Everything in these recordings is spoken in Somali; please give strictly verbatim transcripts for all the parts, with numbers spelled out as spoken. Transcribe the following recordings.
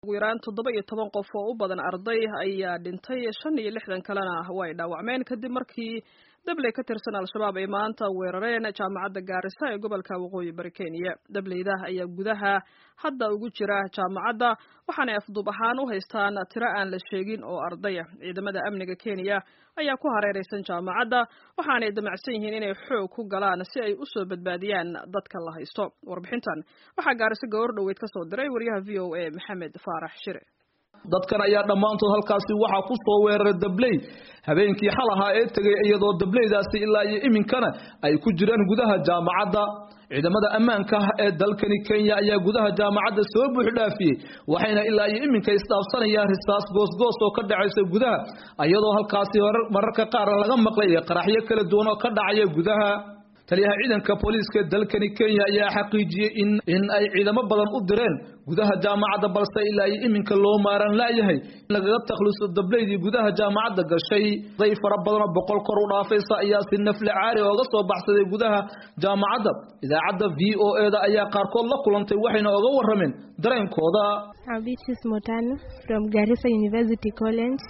ugu yaraan toddoba iyo toban qof oo u badan arday ayaa dhintay shan iyo lixdan kalena way dhaawacmeen kadib markii dabley ka tirsan al-shabaab ay maanta weerareen jaamacadda Gaarisa ee gobolka Waqooyi Bari Kenya. Dableyda ayaa gudaha hadda ugu jira jaamacadda waxaana afduub ahaan u haystaan tiro aan la sheegin oo arday ah. Ciidamada amniga Kenya ayaa ku hareeraysan jaamacadda waxaana ay damacsan yihiin inay xoog ku galaan si ay u soo badbaadiyaan dadka la haysto. Warbixintan waxaa Gaarisa goor dhaweyd ka soo diray wariyaha V O A Maxamed Faarax Shire. dadkan ayaa dhamaantood halkaasi waxa ku soo weeraray dabley habeenkii xalaha ee tagay iyadoo dableydaasi ilaa iyo iminkana ay ku jiraan gudaha jaamacadda. ciidamada ammaanka ee dalkani Kenya ayaa gudaha jaamacadda soo buux dhaafiyay waxayna ilaa iyo iminka isdhaafsanayaan risaas goosgoos oo ka dhacaysa gudaha iyadoo halkaasi mararka qaar laga maqlay qaraxyo kala duwan oo ka dhacaya gudaha. taliyaha ciidanka booliiska dalkani Kenya ayaa xaqiijiyay in in ay ciidamo badan u direen gudaha jaamacadda balse ilaa ay iminka loo maaran laayahay laga takhluso dableydii gudaha jaamacadda gashay. day fara badan oo boqol kor u dhaafaysa ayaa si nafle caari ooga soo baxsaday gudaha jaamacadda. idaacadda V O A da ayaa qaarkood la kulantay waxayna oga warameen dareenkooda. Abishis Motano from Garissa University College.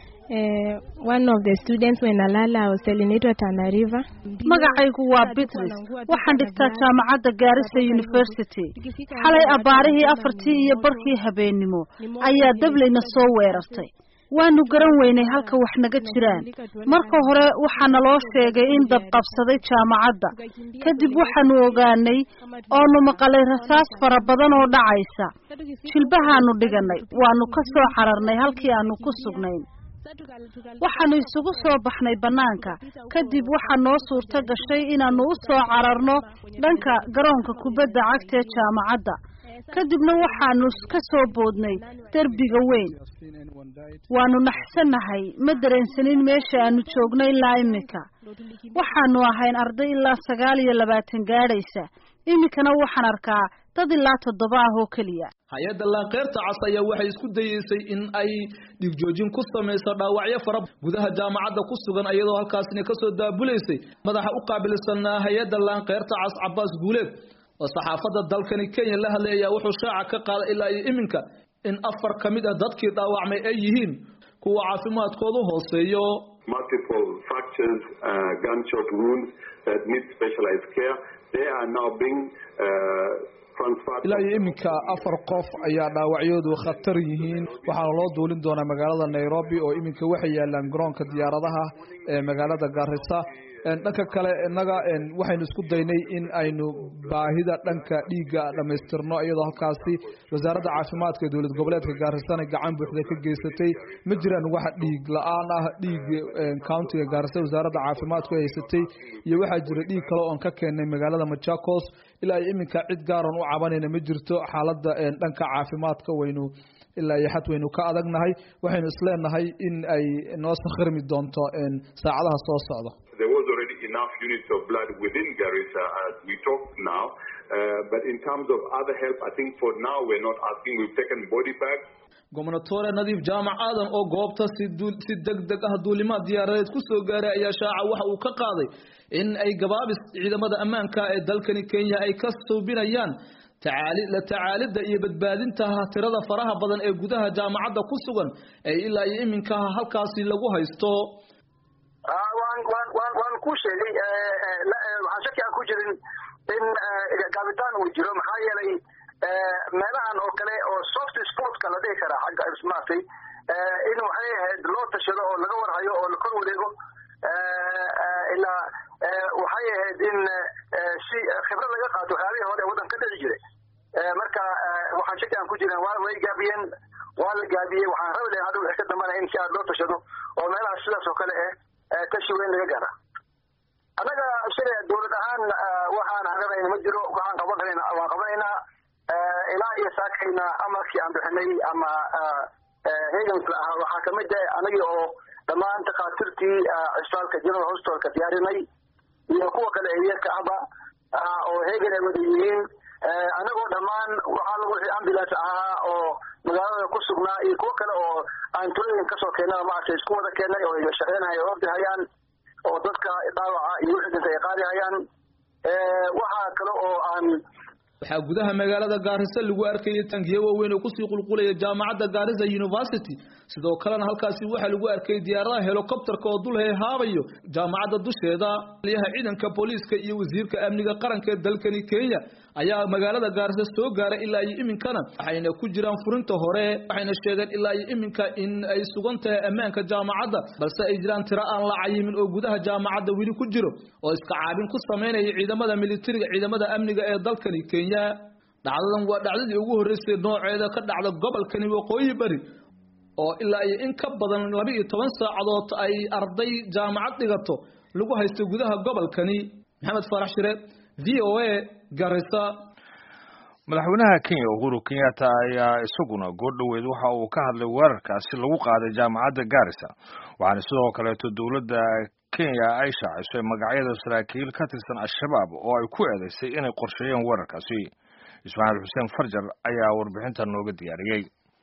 Uh, one of the students when Alala was telling it at Tana River. magacaygu waa Beatrice waxaan dhigtaa jaamacadda Garissa University. xalay abaarihii afartii iyo barkii habeenimo ayaa dableyna soo weerartay. waanu garan weynay halka wax naga jiraan. marka hore waxaana loo sheegay in dab qabsaday jaamacadda. kadib waxaanu ogaanay oonu maqalay rasaas fara badan oo dhacaysa. jilbahaanu dhiganay waanu ka soo cararnay halkii aanu ku sugnayn. waxaanu isugu soo baxnay banaanka kadib waxaa noo suurto gashay inaanu u soo cararno dhanka garoonka kubadda cagta ee jaamacadda. kadibna waxaanu ka soo boodnay derbiga weyn. waanu naxsanahay ma dareensanin meesha aanu joognay ilaa imika. waxaanu ahayn arday ilaa sagaal iyo labaatan gaadhaysa. imikana waxaan arkaa dad ilaa toddoba ah oo keliya. hay-adda laanqeyrta cas ayaa waxay isku dayeysay in ay dhigjoojin ku samayso dhaawacyo fara gudaha jaamacadda ku sugan iyadoo halkaasina ka soo daabuleysay madaxa u qaabilsan hay-adda laanqeyrta cas Cabbaas Guuleed oo saxaafadda dalkani Kenya la hadlayay wuxuu shaaca ka qaaday ilaa iyo iminka in afar kamid ah dadkii dhaawacmay ay yihiin kuwa caafimaadkoodu hooseeyo. multiple fractures, uh, gunshot wounds that need specialized care. They are now being uh, ilaa iyo iminka afar qof ayaa dhaawacyadu khatar yihiin. waxaa loo duulin doonaa magaalada Nairobi oo iminka waxay yaalaan garoonka diyaaradaha ee magaalada Garissa. dhanka kale inaga waxaynu isku daynay in aynu baahida dhanka dhiiga dhameystirno iyadoo halkaasi wasaaradda caafimaadka ee dowlad goboleedka Garissa gacan buuxda ka geysatay. ma jiraan wax dhiig la'aan ah dhiig county Garissa wasaaradda caafimaadku ay haysatay iyo waxaa jira dhiig kale oo ka keenay magaalada Machakos. ilaa iminka cid gaar ah u cabanayna ma jirto. xaaladda dhanka caafimaadka waynu ilaa iyo xad waynu ka adagnahay. waxaynu isleenahay in ay noo sakhirmi doonto saacadaha soo socda. There was already enough units of blood within Garissa as we talk now, uh, but in terms of other help, I think for now we're not asking. We've taken body bags. Gobernatore Nadiif Jaamac Aadan oo goobta si si degdeg ah duulimaad diyaaradeed ku soo gaaray ayaa shaaca waxa uu ka qaaday in ay gabaabis ciidamada ammaanka ee dalkani Kenya ay ka suubinayaan tacaali la tacaalida iyo badbaadinta tirada faraha badan ee gudaha jaamacadda ku sugan ay ilaa iyo iminka halkaasi lagu haysto. waan waan waan waan ku sheegay waxaan shaki aan ku jirin in gaabitaan uu jiro maxaa yeelay meelahan oo kale oo soft sportka la dhihi karaa xagga ismaatay in waxay ahayd loo tashado oo laga warhayo oo la kor wareego ilaa waxay ahayd in si khibrad laga qaato waxyaabihii hore waddanka ka dhici jiray. marka waxaan shaki aan ku jirin waa way gaabiyeen waa la gaabiyey. waxaan rabi lahay hadda wixii ka dambana in si aad loo tashado oo meelaha sidaas oo kale eh tashi weyn laga gaara. annaga shalay dowlad ahaan waxaan hagaagayna ma jiro. waxaan qabanayna waan qabanaynaa ilaa iyo saakayna amarkii aan bixinay ama heeganka ah waxaa kamid ah anagii oo dhammaan takhaatiirtii cisbitaalka General Hospitalka diyaarinay iyo kuwa kale eeyarka ahba oo heegan ay wada yihiin. anagoo dhammaan waxaa lagu wixii ambulance ahaa oo magaalada ku sugnaa iyo kuwa kale oo aan tulooyin kasoo keenay maartay isku wada keenay oo ay shaqeynayaan oo ordahayaan oo dadka dhaawaca iyo wixii dhintay ay qaadayaan. waxaa kale oo aan waxaa gudaha magaalada Gaarisa lagu arkayay tangiyo waaweyn oo ku sii qulqulaya jaamacadda Garissa University sidoo kalena halkaasi waxa lagu arkay diyaaradaha helicopterka oo dul heehaabayo jaamacadda dusheeda liyaha ciidanka booliiska iyo wasiirka amniga qaranka ee dalkani Kenya ayaa magaalada Gaarisa soo gaaray ilaa iyo iminkana waxayna ku jiraan furinta hore waxayna sheegeen ilaa iyo iminka in ay sugan tahay ammaanka jaamacadda balse ay jiraan tiro aan la cayimin oo gudaha jaamacadda wili ku jiro oo iska caabin ku sameynaya ciidamada militariga ciidamada amniga ee dalkani Kenya dhacdadan waa dhacdadii ugu horeysay nooceeda ka dhacda gobolkani Waqooyi Bari oo ilaa iyo in ka badan laba iyo toban saacadood ay arday jaamacad dhigato lagu haysto gudaha gobolkani Maxamed Farax Shire V O A Garissa. madaxweynaha Kenya Uhuru Kenyatta ayaa isaguna goordhaweed waxa uu ka hadlay weerarkaasi lagu qaaday jaamacadda Garissa waxaana sidoo kale dowladda Kenya ay shaacisay magacyada saraakiil ka tirsan al-shabaab oo ay ku eedeysay inay qorsheeyeen weerarkaasi. Ismaaciil Xuseen Farjar ayaa warbixinta nooga diyaariyay.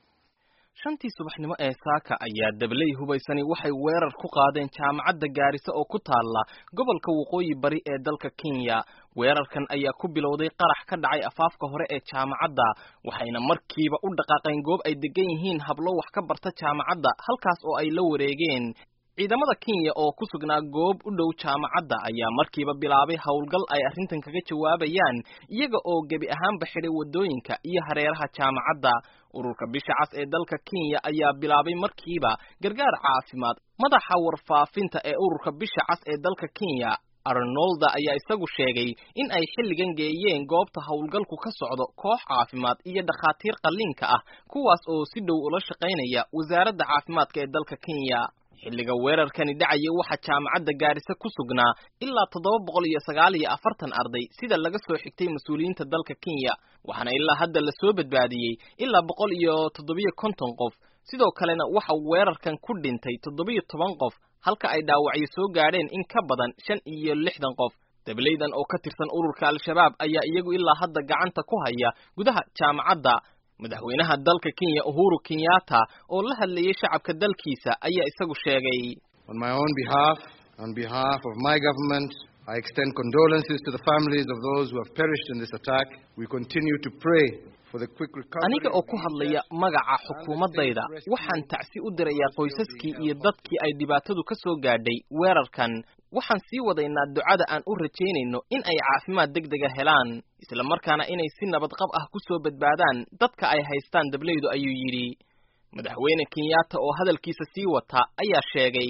shantii subaxnimo ee saaka ayaa dablay hubaysani waxay weerar ku qaadeen jaamacadda Garissa oo ku taala gobolka Waqooyi Bari ee dalka Kenya. weerarkan ayaa ku bilowday qarax ka dhacay afaafka hore ee jaamacadda waxayna markiiba u dhaqaaqeen goob ay degan yihiin hablo wax ka barta jaamacadda halkaas oo ay la wareegeen. ciidamada Kenya oo ku sugnaa goob u dhow jaamacadda ayaa markiiba bilaabay howlgal ay arrintan kaga jawaabayaan iyaga oo gebi ahaanba xidhay wadooyinka iyo hareeraha jaamacadda. ururka bisha cas ee dalka Kenya ayaa bilaabay markiiba gargaar caafimaad. madaxa warfaafinta ee ururka bisha cas ee dalka Kenya Arnold ayaa isagu sheegay in ay xilligan geeyeen goobta howlgalku ka socdo koox caafimaad iyo dhakhaatiir qalliinka ah kuwaas oo si dhow ula shaqaynaya wasaaradda caafimaadka ee dalka Kenya. xilliga weerarkani dhacayay waxa jaamacadda Garissa ku sugnaa ilaa toddoba boqol iyo sagaal iyo afartan arday sida laga soo xigtay mas'uuliyiinta dalka Kenya waxaana ilaa hadda la soo badbaadiyay ilaa boqol iyo toddoba iyo konton qof. sidoo kalena waxa weerarkan ku dhintay toddoba iyo toban qof halka ay dhaawacyo soo gaadheen in ka badan shan iyo lixdan qof. dablaydan oo ka tirsan ururka al-shabaab ayaa iyagu ilaa hadda gacanta ku haya gudaha jaamacadda. madaxweynaha dalka Kenya Uhuru Kenyatta oo la hadlayay shacabka dalkiisa ayaa isagu sheegay on my own behalf on behalf of my government I extend condolences to the families of those who have perished in this attack. We continue to pray for the quick recovery. aniga oo ku hadlaya magaca xukuumadayda waxaan tacsi u dirayaa qoysaskii iyo dadkii ay dhibaatadu ka soo gaadhay weerarkan. waxaan sii wadaynaa ducada aan u rajaynayno in ay caafimaad degdega helaan isla markaana inay si nabad qab ah ku soo badbaadaan dadka ay haystaan dablaydu ayuu yidhi. madaxweyne Kenyatta oo hadalkiisa sii wata ayaa sheegay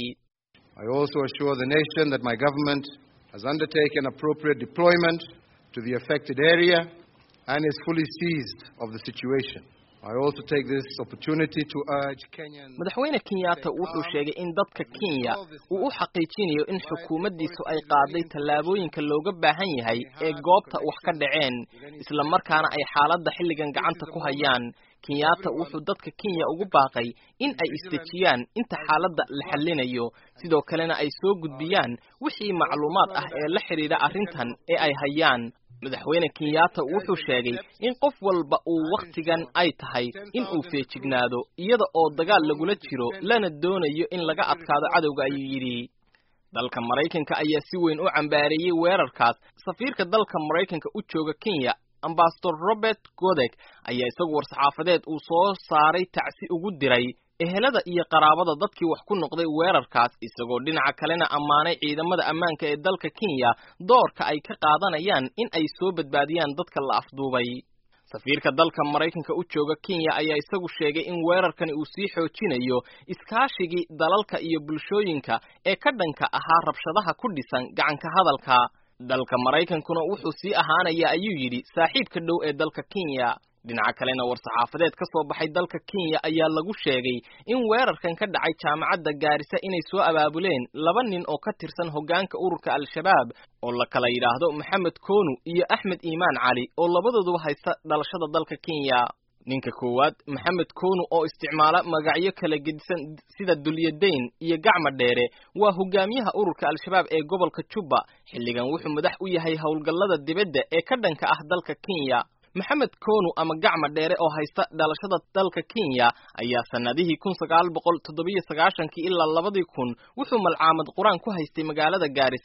I also assure the nation that my government has undertaken appropriate deployment to the affected area and is fully seized of the situation. I also take this opportunity to urge Kenyan madaxweyne Kenyatta wuxuu sheegay in dadka Kenya uu u xaqiijinayo in xukuumaddiisu ay qaaday tallaabooyinka looga baahan yahay ee goobta wax ka dhaceen isla markaana ay xaaladda xilligan gacanta ku hayaan. Kenyatta wuxuu dadka Kenya ugu baaqay in ay istejiyaan inta xaaladda la xallinayo sidoo kalena ay soo gudbiyaan wixii macluumaad ah ee la xiriira arrintan ee ay hayaan. madaxweyne Kenyatta wuxuu sheegay in qof walba uu waqtigan ay tahay in uu feejignaado iyada oo dagaal lagula jiro lana doonayo in laga adkaado cadowga ayuu yidhi. dalka Mareykanka ayaa si weyn u cambaareeyay weerarkaas. safiirka dalka Mareykanka u jooga Kenya Ambassador Robert Godek ayaa isagu war-saxaafadeed uu soo saaray tacsi ugu diray ehelada iyo qaraabada dadkii wax ku noqday weerarkaas isagoo dhinaca kalena ammaanay ciidamada ammaanka ee dalka Kenya doorka ay ka qaadanayaan in ay soo badbaadiyaan dadka la afduubay. safiirka dalka Mareykanka u jooga Kenya ayaa isagu sheegay in weerarkani uu sii xoojinayo iskaashigii dalalka iyo bulshooyinka ee ka dhanka ahaa rabshadaha ku dhisan gacanka hadalka. dalka Mareykankuna wuxuu sii ahaanaya ayuu yidhi saaxiibka dhow ee dalka Kenya. dhinaca kalena war-saxaafadeed ka soo baxay dalka Kenya ayaa lagu sheegay in weerarkan ka dhacay jaamacadda Garissa inay soo abaabuleen laba nin oo ka tirsan hoggaanka ururka al-shabaab oo la kala yiraahdo Maxamed Konu iyo Axmed Iimaan Cali oo labadooduba haysta dhalashada dalka Kenya. ninka koowaad Maxamed Konu oo isticmaala magacyo kala gedisan sida Dulyadayn iyo Gacma Dheere waa hogaamiyaha ururka al-shabaab ee gobolka Juba. xilligan wuxuu madax u yahay howlgallada dibadda ee ka dhanka ah dalka Kenya. Maxamed Konu ama Gacma Dheere oo haysta dhalashada dalka Kenya ayaa sanadihii kun sagaal boqol toddoba iyo sagaashan ilaa labadii kun wuxuu malcaamad quraan ku haystay magaalada Garissa.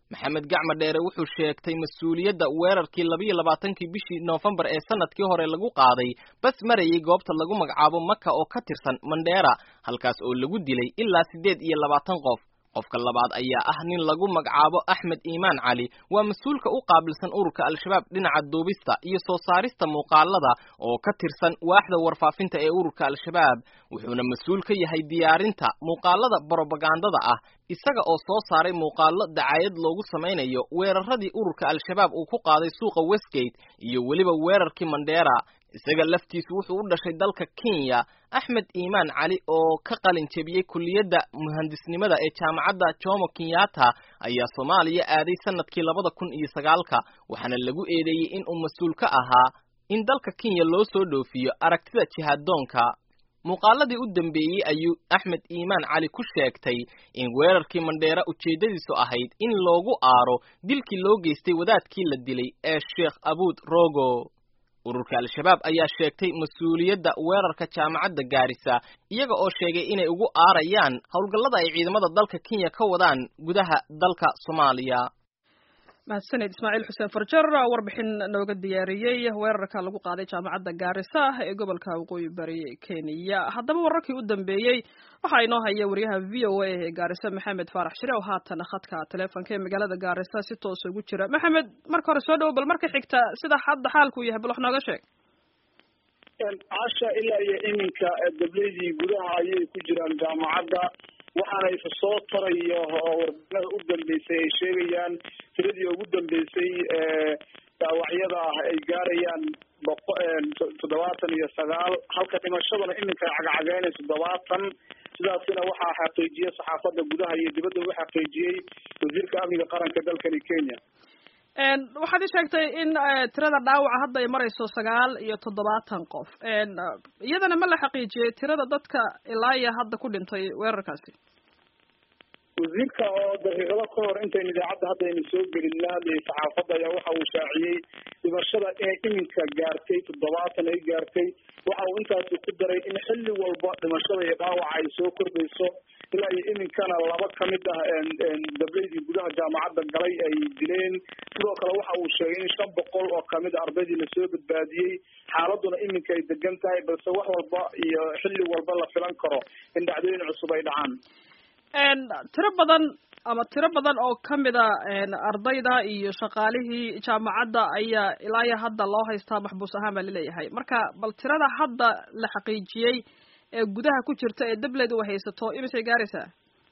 maxamed gacma dheere wuxuu sheegtay mas-uuliyadda weerarkii labiyo labaatankii bishii noofembar ee sanadkii hore lagu qaaday bas marayay goobta lagu magacaabo maka oo ka tirsan mandheera halkaas oo lagu dilay ilaa siddeed iyo labaatan qof qofka labaad ayaa ah nin lagu magacaabo axmed iimaan cali waa mas-uulka u qaabilsan ururka al-shabaab dhinaca duubista iyo soo saarista muuqaalada oo ka tirsan waaxda warfaafinta ee ururka al-shabaab wuxuuna mas-uul ka yahay diyaarinta muuqaalada brobagandada ah isaga oo soo saaray muuqaalo dacayad loogu samaynayo weeraradii ururka al-shabaab uu ku qaaday suuqa Westgate iyo weliba weerarkii Mandera isaga laftiisu wuxuu u dhashay dalka Kenya Axmed Iimaan Cali oo ka qalin jabiyay kulliyadda muhandisnimada ee jaamacadda Jomo Kenyatta ayaa Soomaaliya aaday sanadkii labada kun iyo sagaalka waxaana lagu eedeeyay in uu mas'uul ka ahaa in dalka Kenya loo soo dhoofiyo aragtida jihadoonka muuqaaladii u dambeeyay ayuu Axmed Iimaan Cali ku sheegtay in weerarkii Mandera ujeedadiisu ahayd in loogu aaro dilkii loo geystay wadaadkii la dilay ee Sheikh Abuud Rogo ururka al-shabaab ayaa sheegtay mas'uuliyadda weerarka jaamacadda Gaarisa iyaga oo sheegay inay ugu aarayaan howlgallada ay ciidamada dalka Kenya ka wadaan gudaha dalka Soomaaliya mahadsanid Ismaaciil Xuseen Farjar warbixin nooga diyaariyay weerarka lagu qaaday jaamacadda Gaarisa ee gobolka Waqooyi Bari Kenya haddaba wararkii u dambeeyay waxa inoo haya wariyaha V O A ee Gaarisa Maxamed Faarax Shire oo haatan khadka telefoonka ee magaalada Gaarisa si toos ugu jira Maxamed marka hore soo dhaw bal marka xigta sida hadda xaalku yahay bal wax nooga sheeg Asha ilaa iyo iminka dableedii gudaha ayay ku jiraan jaamacadda waxaana isa soo tarayo warbixinada u dambeysay ay sheegayaan tiradii ugu dambeysay ee daawacyada ah ay gaarayaan toddobaatan iyo sagaal halka dhimashadana iminka cagacagaynayso toddobaatan sidaasina waxaa xaqiijiyay saxaafadda gudaha iyo dibadda u xaqiijiyay wasiirka amniga qaranka dalkani Kenya een waxaad sheegtay in tirada dhaawaca hadda ay marayso sagaal iyo toddobaatan qof een iyadana ma la xaqiijiyay tirada dadka ilaa iyo hadda ku dhintay weerarkaasi wasiirka oo daqiiqado ka hor intay idaacadda hadda aynu soo gelin la hadlayay saxaafadda ayaa waxa uu shaaciyey dhimashada inay iminka gaartay toddobaatan ay gaartay waxa uu intaasi ku daray in xilli walba dhimashada iyo dhaawaca ay soo kordhayso ilaa iyo iminkana laba ka mid ah dableydii gudaha jaamacadda galay ay dileen sidoo kale waxa uu sheegay in shan boqol oo kamid a ardaydii lasoo badbaadiyey xaaladuna iminka ay degan tahay balse wax walba iyo xilli walba la filan karo in dhacdooyin cusub ay dhacaan tiro badan ama tiro badan oo kamid a ardayda iyo shaqaalihii jaamacadda ayaa ilaa iyo hadda loo haystaa maxbuus ahaan baa laleeyahay marka bal tirada hadda la xaqiijiyey ee gudaha ku jirta ee dableed u haysato imisay gaaraysaa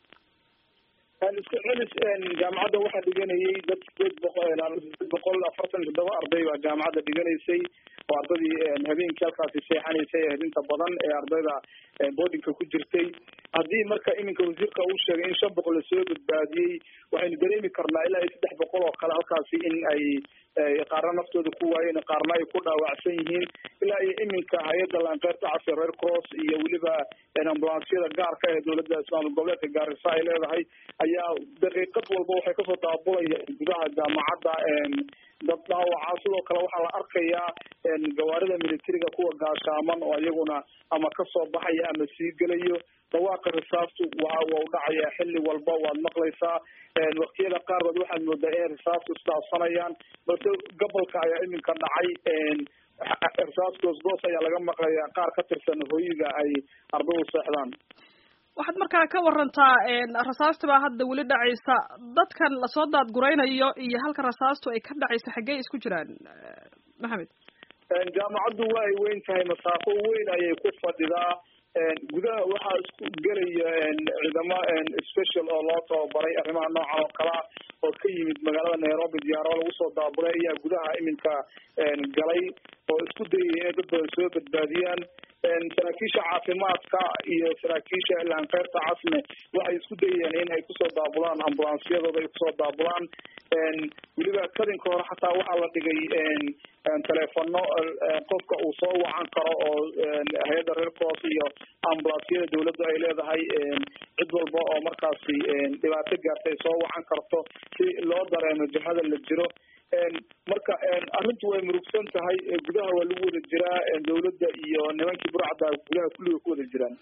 isku celis jaamacadda waxaa dhiganayay dad sideed boqol boqol afartan iyo toddoba arday baa jaamacadda dhiganaysay oo ardadii habeenkii halkaasi seexanaysay ee inta badan ee ardayda boardingka ku jirtay haddii marka iminka wasiirka uu sheegay in shan boqol lasoo badbaadiyey waxaynu dareemi karnaa ilaa iyo saddex boqol oo kale halkaasi in ay qaarna naftooda ku waayeen qaarna ay ku dhaawacsan yihiin ilaa iyo iminka hay-adda laanqeyrta casir Red Cross iyo weliba ambulansyada gaarka ee dowladda Islaamka gobolka Gaarisa ay leedahay ayaa daqiiqad walba waxay kasoo daabulayaan gudaha jaamacadda dad dhaawaca sidoo kale waxaa la arkayaa gawaarida militariga kuwa gaashaaman oo iyaguna ama kasoo baxaya ama sii gelayo dhawaaqa risaastu waa u dhacaya xilli walba waad maqlaysaa waqtiyada qaarkood waxaad moodaa in risaastu isdhaafsanayaan balse gobolka ayaa iminka dhacay risaas goosgoos ayaa laga maqlayaa qaar ka tirsan hooyiga ay ardaydu seexdaan waxaad markaa ka warantaa rasaasta baa hadda weli dhacaysa dadkan lasoo daadguraynayo iyo halka rasaastu ay ka dhacaysa xaggee isku jiraan maxamed jaamacaddu waa ay weyn tahay masaafo weyn ayay ku fadhidaa gudaha waxaa isku gelaya ciidamo special oo loo tababaray arrimaha noocan oo kala oo ka yimid magaalada Nairobi diyaaro lagu soo daabulay ayaa gudaha iminka galay oo isku dayay inay dad badan soo badbaadiyaan saraakiisha caafimaadka iyo saraakiisha laanqeyrta casne waxay isku dayeen in ay kusoo daabulaan ambulansyadooda ay kusoo daabulaan weliba kadinka hore xataa waxaa la dhigay telefono qofka uu soo wacan karo oo hay-adda Red Cross iyo ambulansyada dowladda ay leedahay cid walba oo markaasi dhibaato gaartay soo wacan karto si loo dareemo jihada la jiro marka arrintu way murugsan tahay gudaha waa lagu wada jiraa dowladda iyo nimankii burcadda gudaha kulliga ku wada jiraan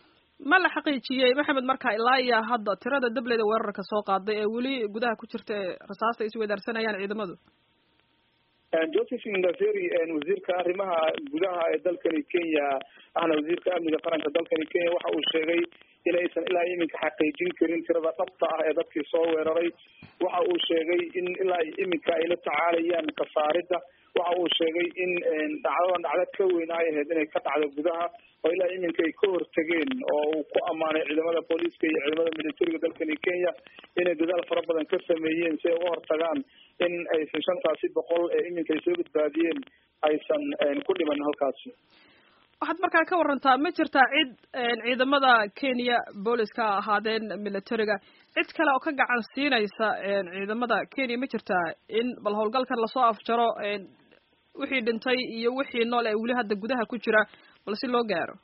ma la xaqiijiyey maxamed markaa ilaa iyo hadda tirada dableyda weerarka soo qaaday ee weli gudaha ku jirta ee rasaasta isweydaarsanayaan ciidamadu? Josephine Ndaferi wasiirka arrimaha gudaha ee dalkani Kenya ahna wasiirka amniga qaranka dalkani Kenya waxa uu sheegay in aysan ilaa iminka xaqiijin karin tirada dhabta ah ee dadkii soo weeraray. waxa uu sheegay in ilaa iminka ay la tacaalayaan kafaarida. waxa uu sheegay in dhacdadan dhacdo ka weyn ay ahayd inay ka dhacdo gudaha oo ilaa iminka ay ka hortageen oo uu ku amaanay ciidamada booliiska iyo ciidamada militariga dalkani Kenya inay dadaal fara badan ka sameeyeen si ay uga hortagaan in aysan shantaasi boqol ee iminka ay soo badbaadiyeen aysan ku dhiman halkaasi. waxaad markaa ka warantaa ma jirtaa cid ciidamada Kenya booliiska ahaadeen militariga cid kale oo ka gacan siinaysa ciidamada Kenya ma jirtaa in bal howlgalkan la soo afjaro wixii dhintay iyo wixii nool ee weli hadda gudaha ku jira bal si loo gaaro?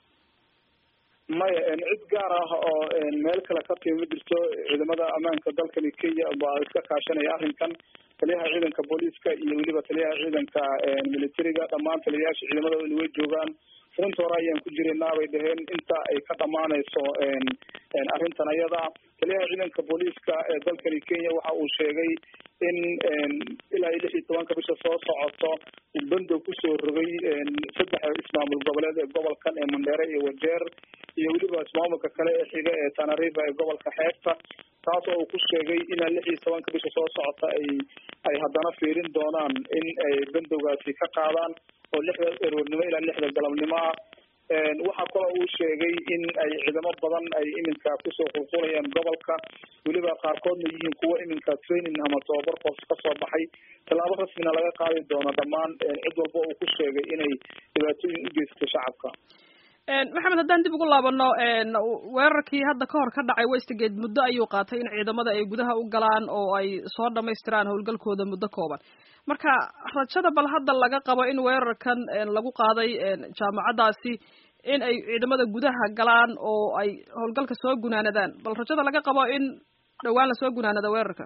maya cid gaar ah oo meel kale ka timi ma jirto. ciidamada ammaanka dalkani Kenya baa iska kaashanaya arrinkan. taliyaha ciidanka booliiska iyo weliba taliyaha ciidanka militariga dhammaan taliyayaasha ciidamada way joogaan. runta hore ayaan ku jiraynaa bay dhaheen inta ay ka dhamaanayso arrintan ayada. taliyaha ciidanka booliiska ee dalkani Kenya waxa uu sheegay in ilaa lix iyo tobanka bisha soo socoto bando kusoo rogay saddex ismaamul goboleed ee gobolkan ee Mandera iyo Wajeer iyo weliba ismaamulka kale ee xiga ee Tana River ee gobolka xeebta, taas oo uu ku sheegay in lix iyo tobanka bisha soo socota ay ay haddana fiirin doonaan in ay bandowgaasi ka qaadaan oo lixda eroodnimo ilaa lixda galabnimo ah. waxaa kaloo uu sheegay in ay ciidamo badan ay iminka kusoo qulqulayaan gobolka, weliba qaarkoodna yihiin kuwa iminka training ama tababar qof ka soo baxay. tallaabo rasmina laga qaadi doono dhammaan cid walba uu ku sheegay inay dhibaatooyin u geysato shacabka. maxamed haddaan dib ugu laabano weerarkii hadda ka hor ka dhacay Westgate muddo ayuu qaatay in ciidamada ay gudaha u galaan oo ay soo dhamaystiraan howlgalkooda muddo kooban. marka rajada bal hadda laga qabo in weerarkan lagu qaaday jaamacadaasi in ay ciidamada gudaha galaan oo ay howlgalka soo gunaanadaan, bal rajada laga qabo in dhawaan lasoo gunaanado weerarka?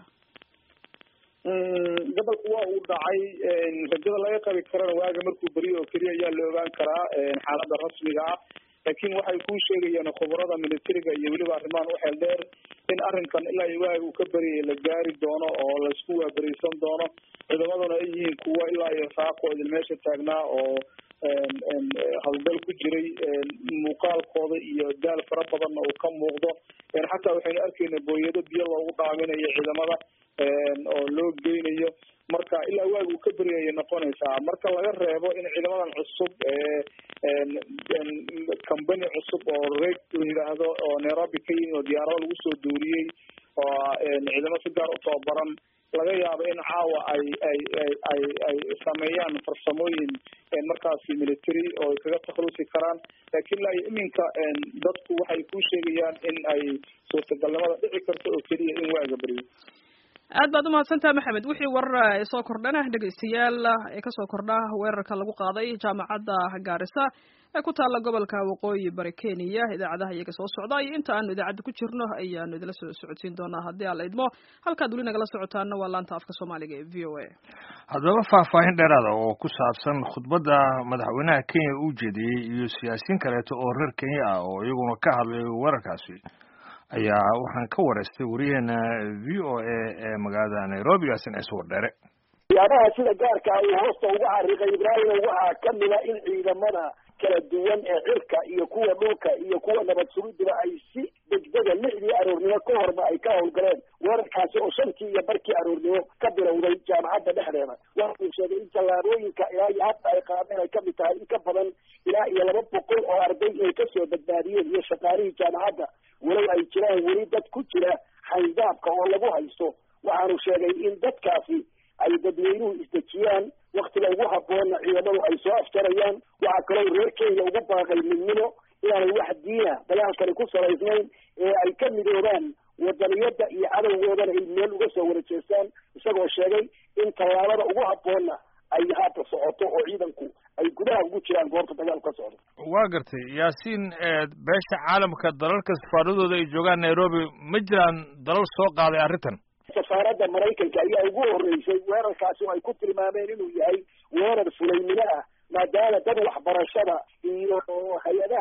gobolku waa uu dhacay. rajada laga qabi karana waaga markuu beriyo oo keliya ayaa la ogaan karaa xaaladda rasmiga ah. laakiin waxay kuu sheegayaan khubarada militariga iyo weliba arrimahan u xeel dheer in arrinkan ilaa iyo waaga uu ka beriyay la gaari doono oo laisku waaberiysan doono. ciidamaduna ay yihiin kuwa ilaa iyo saaqo idin meesha taagnaa oo howlgal ku jiray. muuqaalkooda iyo daal fara badanna uu ka muuqdo. xataa waxaynu arkayna booyado biyo loogu dhaaminayo ciidamada oo loo geynayo. marka ilaa waaga uu ka beryayay noqonaysaa. marka laga reebo in ciidamadan cusub company cusub oo reg la yidhaahdo oo Nairobi ka yimid oo diyaarado lagu soo duuriyey oo ciidamo si gaar u tababaran laga yaabo in caawa ay ay ay ay ay sameeyaan farsamooyin markaasi military oo kaga takhalusi karaan. laakiin ilaa iminka dadku waxay ku sheegayaan in ay suurtagalnimada dhici karto oo keliya in waaga beriyo. aad baad umahadsantaha maxamed. wixii warar soo kordhana dhegeystayaal ee kasoo kordha weerarka lagu qaaday jaamacadda Garissa ee ku taala gobolka waqooyi bari Kenya idaacadaha iyaga soo socda iyo inta aanu idaacada ku jirno ayaanu idila soo socodsiin doonaa haddii alla idmo. halkaad weli nagala socotaana waa laanta afka Soomaaliga ee V O A. haddaba faahfaahin dheeraada oo ku saabsan khudbadda madaxweynaha Kenya uu jeediyey iyo siyaasiyiin kaleeto oo reer Kenya ah oo iyaguna ka hadlay weerarkaasi ayaa waxaan ka wareystay wariyaheena V O A ee magaalada Nairobi Yaasin Iswar Dheere. waxyaabaha sida gaarka ah uu hoosta uga xariiqay Ibraahim waxaa ka mid ah in ciidamada kala duwan ee cirka iyo kuwa dhulka iyo kuwa nabad sugidda ay si degdega lixdii aroornimo ka horba ay ka howlgaleen weerarkaasi oo shantii iyo barkii aroornimo ka bilowday jaamacadda dhexdeeda. waxa uu sheegay in tallaabooyinka ilaa iyo hadda ay qaadeen ay kamid tahay in ka badan ilaa iyo laba boqol oo arday inay kasoo badbaadiyeen iyo shaqaalihii jaamacadda walow ay jiraan weli dad ku jira xaydaabka oo lagu haysto. waxaanu sheegay in dadkaasi ay dadweynuhu isdejiyaan waktiga ugu habboonna ciidamadu ay soo afjarayaan. waxaa kaloo reer Kenya ugu baaqay midnimo inaanay wax diina dagaalkani ku salaysnayn ee ay ka midoobaan wadaniyadda iyo cadowgoodana ay meel uga soo wada jeestaan, isagoo sheegay in tallaabada ugu habboonna ay haata socoto oo ciidanku ay gudaha ugu jiraan goobta dagaalku ka socdo. waa gartay Yaasiin, beesha caalamka dalalka safaaradooda ay joogaan Nairobi ma jiraan dalal soo qaaday arrintan? safaaradda Maraykanka ayaa ugu horeysay weerarkaasi oo ay ku tilmaameen inuu yahay weerar fulaynimo ah maadaama dad waxbarashada iyo hay-adaha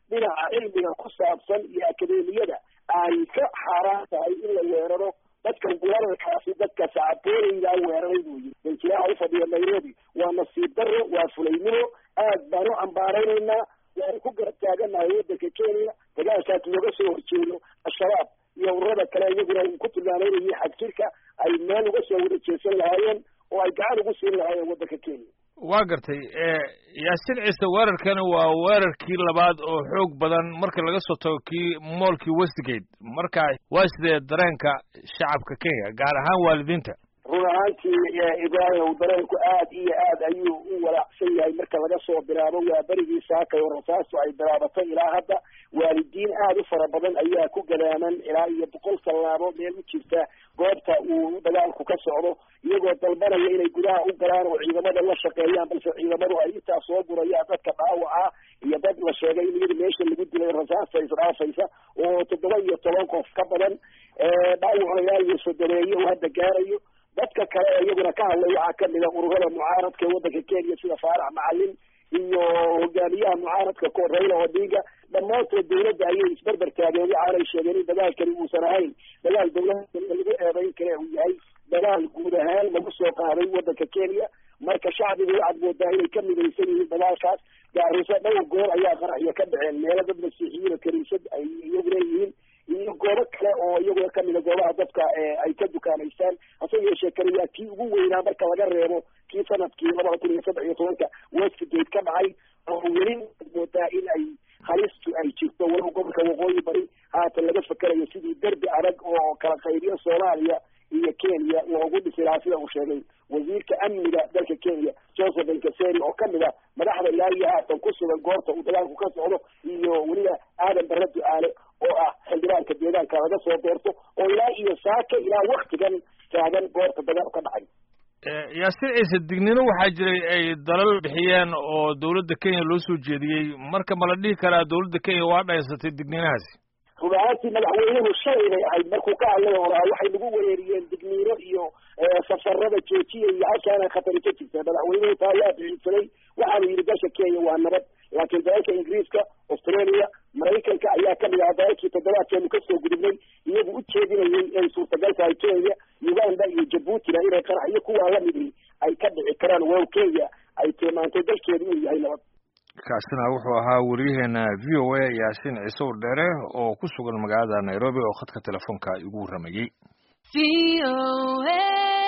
dhinaca cilmiga ku saabsan iyo akademiyada ay ka xaaraan tahay in la weeraro dadkan weerarkaasi dadka sacabooleydaa weeraray buu yiri danjiraha ufadhiya nairobi waa nasiib darro waa fulaynimo aad baan u cambaaraynaynaa waan ku garab taaganahay waddanka kenya dagaalkaas looga soo horjeedo al-shabaab iyo ururada kale iyaguna uu ku tilmaamaynayay xagjirka ay meel uga soo wada jeesan lahaayeen oo ay gacan ugu siin lahaayeen waddanka kenya waa gartay yaasin ciise weerarkani waa weerarkii labaad oo xoog badan marka laga soo tago kii moolkii westgate marka waa sidee dareenka shacabka kenya gaar ahaan waalidiinta run ahaantii ibraahim dareenku aad iyo aad ayuu u walaacsan yahay marka laga soo bilaabo waa berigii saakay oo rasaastu ay bilaabatay ilaa hadda waalidiin aad u fara badan ayaa ku gadaaman ilaa iyo boqol tallaabo meel u jirta goobta uu dagaalku ka socdo iyagoo dalbanaya inay gudaha u galaan oo ciidamada la shaqeeyaan balse ciidamadu ay intaa soo gurayaan dadka dhaawaca iyo dad la sheegay in iyada meesha lagu dilay rasaasta isdhaafaysa oo toddoba iyo toban qof ka badan dhaawacna ilaa iyo sodomeeye uu hadda gaarayo dadka kale iyaguna ka hadlay waxaa kamid a ururada mucaaradka ee waddanka kenya sida faarax macalin iyo hogaamiyaha mucaaradka ko Raila Odinga dhammaantood dawladda ayay isbarbar taageen waxaanay sheegeen in dagaalkani uusan ahayn dagaal dawladda lagu eedayn kale uu yahay dagaal guud ahaan lagu soo qaaday waddanka kenya marka shacbigu waxaad moodaa inay ka midaysan yihiin dagaalkaas gaarisa dhowr goor ayaa qaraxyo ka dhaceen meelo dad masiixiyiin oo kaniisad ay iyagu leeyihiin iyo goobo kale oo iyaguna kamida goobaha dadka ay ka dukaanaystaan hase yeeshee kani waa kii ugu weynaa marka laga reebo kii sanadkii labada kun iyo saddex iyo tobanka westgate ka dhacay oo weli moodaa in ay halistu ay jirto walow gobolka waqooyi bari haatan laga fakerayo sidii derbi adag oo kala qaybiyo soomaaliya iyo kenya loogu dhisi lahaa sida uu sheegay wasiirka amniga dalka kenya joseph enkaseri oo kamid a madaxda ilaa iyo haatan ku sugan goobta uu dagaalku ka socdo iyo weliba aadan barre ducaale oo ah xildhibaanka deegaanka laga soo doorto oo ilaa iyo saaka ilaa waktigan taagan goobta dagaal ka dhacay yaasin ciise dignino waxaa jiray ay dalal bixiyeen oo dawladda kenya loo soo jeediyey marka ma la dhihi karaa dawladda kenya waa dhaysatay digninahaasi run ahaantii madaxweynuhu shalay bay ahayd markuu ka hadlay horaa waxay nagu wereeriyeen digniino iyo safarada joojiya iyo halkaana khatari ka jirta madaxweynuhu taa ayaa bixisanay waxaanu yidhi dalka kenya waa nabad laakiin dalalka ingiriiska australia maraykanka ayaa kamid ah dalalkii toddobaadkeenu kasoo gudubnay iyagu u jeedinayay inay suurtagal tahay kenya uganda iyo jabuutina inay qaraxyo kuwaa lamidii ay ka dhici karaan wow kenya ay tilmaantay dalkeedu inuu yahay nabad kaasina wuxuu ahaa wariyaheena v o a yaasin ciise wardheere oo ku sugan magaalada nairobi oo khadka telefoonka igu warramayey.